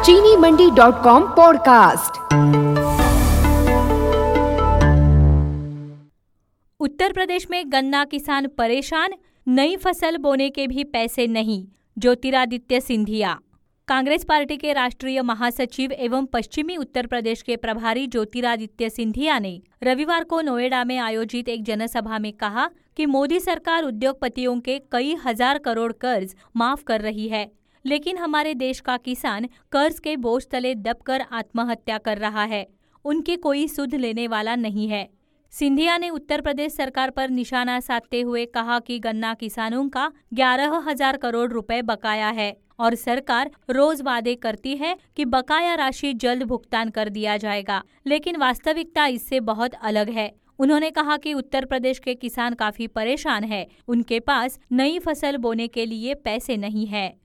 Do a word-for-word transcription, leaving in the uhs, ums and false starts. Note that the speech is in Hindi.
चीनी Mandi dot com podcast. Uttar Pradesh में गन्ना किसान परेशान, नई फसल बोने के भी पैसे नहीं। ज्योतिरादित्य सिंधिया। कांग्रेस पार्टी के राष्ट्रीय महासचिव एवं पश्चिमी उत्तर प्रदेश के प्रभारी ज्योतिरादित्य सिंधिया ने रविवार को नोएडा में आयोजित एक जनसभा में कहा कि मोदी सरकार उद्योगपतियों के कई हजार करोड़ कर्ज माफ कर रही है, लेकिन हमारे देश का किसान कर्ज के बोझ तले दबकर आत्महत्या कर रहा है। उनकी कोई सुध लेने वाला नहीं है। सिंधिया ने उत्तर प्रदेश सरकार पर निशाना साधते हुए कहा कि गन्ना किसानों का ग्यारह हजार करोड़ रुपए बकाया है और सरकार रोज वादे करती है कि बकाया राशि जल्द भुगतान कर दिया जाएगा, लेकिन वास्तविकता इससे बहुत अलग है। उन्होंने कहा कि उत्तर प्रदेश के किसान काफी परेशान है, उनके पास नई फसल बोने के लिए पैसे नहीं है।